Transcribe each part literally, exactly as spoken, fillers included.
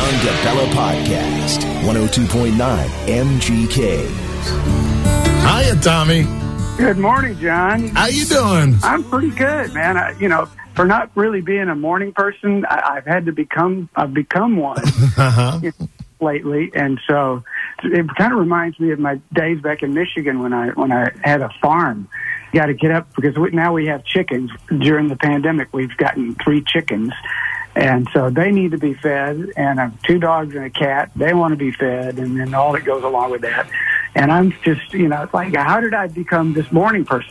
John DeBella Podcast, one oh two point nine M G K. Hiya, Tommy. Good morning, John. How you doing? I'm pretty good, man. I, you know, for not really being a morning person, I, I've had to become, I've become one Uh-huh. lately, and so it kind of reminds me of my days back in Michigan when I when I had a farm. You got to get up because we, now we have chickens. During the pandemic, we've gotten three chickens. And so they need to be fed, and I have two dogs and a cat. They want to be fed, and then all that goes along with that. And I'm just, you know, it's like, how did I become this morning person?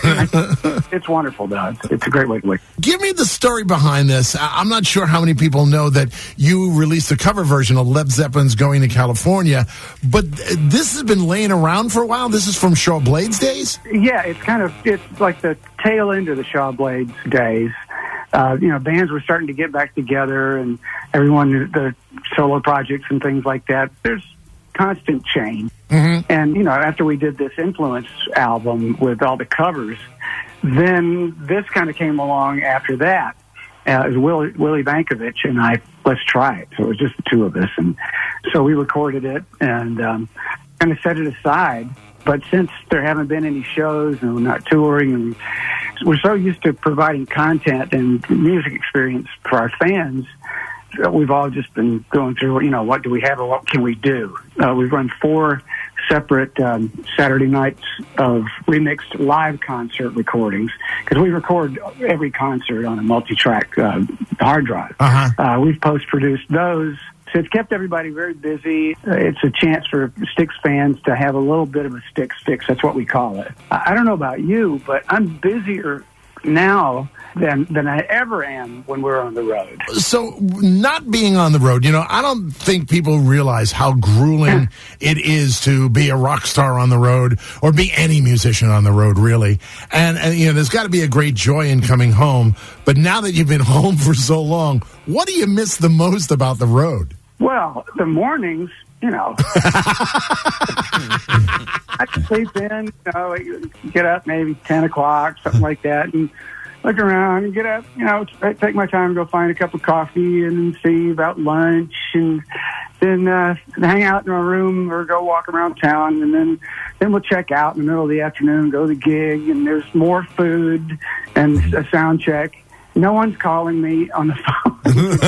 It's wonderful, though. It's, it's a great way to live. Give me the story behind this. I- I'm not sure how many people know that you released a cover version of Led Zeppelin's Going to California, but uh, this has been laying around for a while. This is from Shaw Blades days? Yeah, it's kind of, it's like the tail end of the Shaw Blades days. Uh, you know, bands were starting to get back together, and everyone, the solo projects and things like that. There's constant change. Mm-hmm. And, you know, after we did this Influence album with all the covers, then this kind of came along after that. Uh, it was Willie, Willie Vankovich and I, let's try it. So it was just the two of us. And so we recorded it and um, kind of set it aside. But since there haven't been any shows and we're not touring, and we're so used to providing content and music experience for our fans, we've all just been going through, you know, what do we have or what can we do? Uh, we've run four separate um, Saturday nights of remixed live concert recordings because we record every concert on a multi-track uh, hard drive. Uh-huh. Uh, we've post-produced those. So it's kept everybody very busy. Uh, it's a chance for Styx fans to have a little bit of a Styx fix. That's what we call it. I, I don't know about you, but I'm busier now than than I ever am when we're on the road. So not being on the road, you know, I don't think people realize how grueling it is to be a rock star on the road or be any musician on the road, really. And, and you know, there's got to be a great joy in coming home. But now that you've been home for so long, what do you miss the most about the road? Well, the mornings, you know, I sleep in, you know, get up maybe ten o'clock, something like that, and look around and get up, you know, take my time to go find a cup of coffee and see about lunch and then uh, hang out in our room or go walk around town, and then then we'll check out in the middle of the afternoon, go to the gig, and there's more food and a sound check. No one's calling me on the phone.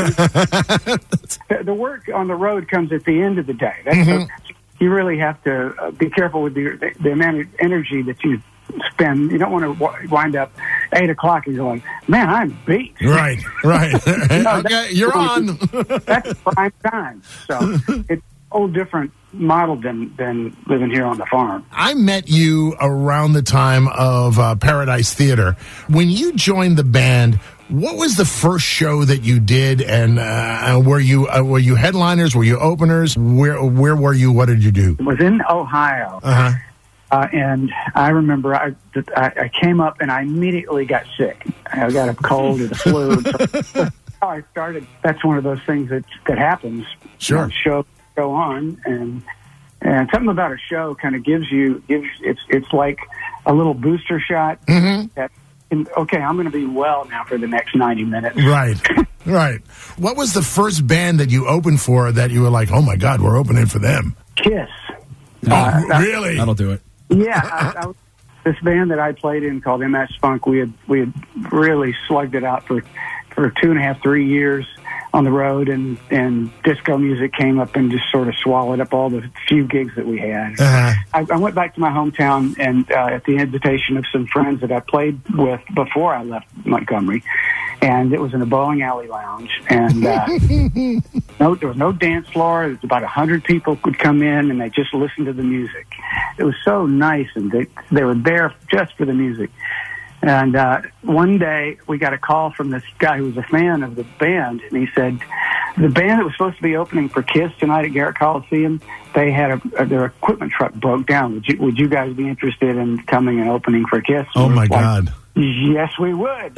the, the work on the road comes at the end of the day. That's Mm-hmm. the, you really have to uh, be careful with the, the, the amount of energy that you spend. You don't want to w- wind up eight o'clock and going, man, I'm beat. Right, right. No, Okay, you're on. That's prime time. So it's a whole different model than, than living here on the farm. I met you around the time of uh, Paradise Theater. When you joined the band, what was the first show that you did, and uh, were you uh, were you headliners? Were you openers? Where where were you? What did you do? It was in Ohio. Uh-huh. Uh, and I remember I, I I came up and I immediately got sick. I got a cold or the flu. So that's how I started. That's one of those things that that happens. Sure. You know, show go on, and and something about a show kind of gives you gives it's it's like a little booster shot. Mm-hmm. That and, okay, I'm going to be well now for the next ninety minutes. Right, right. What was the first band that you opened for that you were like, oh my God, we're opening for them? Kiss. Oh, Uh, that- really? That'll do it. Yeah, I, I, was- this band that I played in called M S Funk, we had we had really slugged it out for for two and a half, three years on the road, and and disco music came up and just sort of swallowed up all the few gigs that we had. Uh-huh. I, I went back to my hometown, and uh, at the invitation of some friends that I played with before I left Montgomery, and it was in a bowling alley lounge, and uh, no, there was no dance floor. It was about a hundred people would come in, and they just listened to the music. It was so nice, and they they were there just for the music. And uh, one day we got a call from this guy who was a fan of the band, and he said, the band that was supposed to be opening for Kiss tonight at Garrett Coliseum, they had a, a their equipment truck broke down. Would you would you guys be interested in coming and opening for Kiss? Oh, my Like, God. Yes, we would.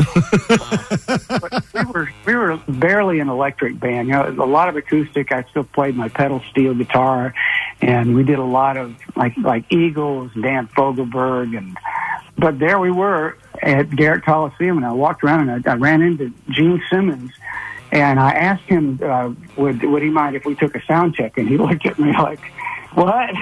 But we were we were barely an electric band. You know, a lot of acoustic. I still played my pedal steel guitar, and we did a lot of like like Eagles, Dan Fogelberg, and but there we were at Garrett Coliseum, and I walked around and I, I ran into Gene Simmons, And I asked him, uh, would would he mind if we took a sound check? And he looked at me like, what?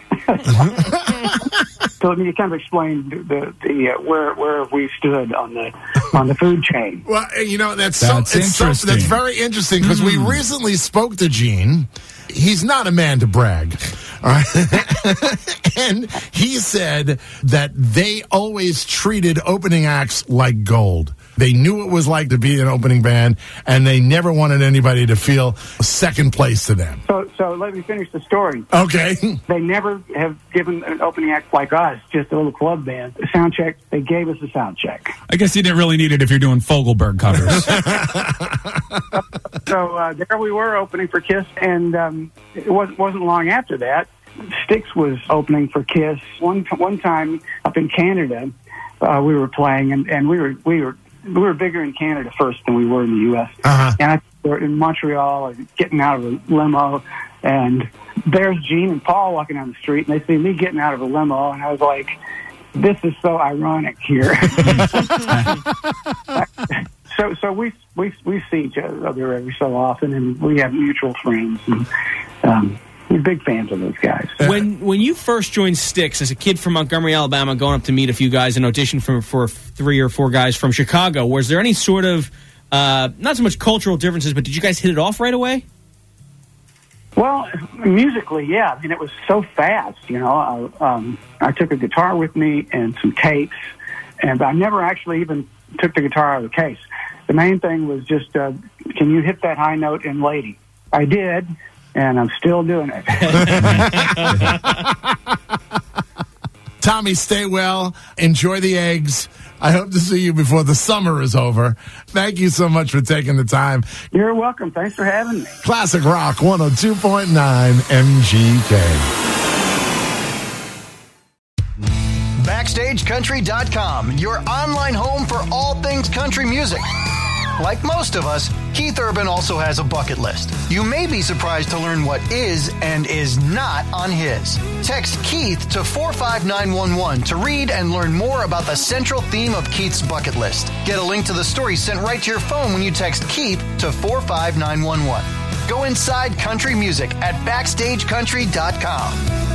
So let me kind of explain the the uh, where where we stood on the on the food chain. Well, you know that's That's so, it's so interesting. that's very interesting because Mm. we recently spoke to Gene. He's not a man to brag, all right? And he said that they always treated opening acts like gold. They knew what it was like to be an opening band, and they never wanted anybody to feel second place to them. So so let me finish the story. Okay. They never have given an opening act like us, just a little club band, a sound check. They gave us a sound check. I guess you didn't really need it if you're doing Fogelberg covers. So uh, there we were opening for Kiss, and um, it wasn't, wasn't long after that, Styx was opening for Kiss. One t- one time up in Canada, uh, we were playing, and, and we were we were we were bigger in Canada first than we were in the U S Uh-huh. And I were in Montreal, getting out of a limo, and there's Gene and Paul walking down the street, and they see me getting out of a limo, and I was like, "This is so ironic here." So, so we we we see each other every so often, and we have mutual friends, and um, we're big fans of those guys. When when you first joined Styx as a kid from Montgomery, Alabama, going up to meet a few guys and audition for for three or four guys from Chicago, was there any sort of uh, not so much cultural differences, but did you guys hit it off right away? Well, musically, yeah. I mean, it was so fast. You know, I, um, I took a guitar with me and some tapes, and I never actually even took the guitar out of the case. The main thing was just, uh, can you hit that high note in Lady? I did, and I'm still doing it. Tommy, stay well. Enjoy the eggs. I hope to see you before the summer is over. Thank you so much for taking the time. You're welcome. Thanks for having me. Classic Rock one oh two point nine M G K. Backstage Country dot com, your online home for all things country music. Like most of us, Keith Urban also has a bucket list. You may be surprised to learn what is and is not on his. Text Keith to four five nine one one to read and learn more about the central theme of Keith's bucket list. Get a link to the story sent right to your phone when you text Keith to four five nine one one. Go inside country music at Backstage Country dot com.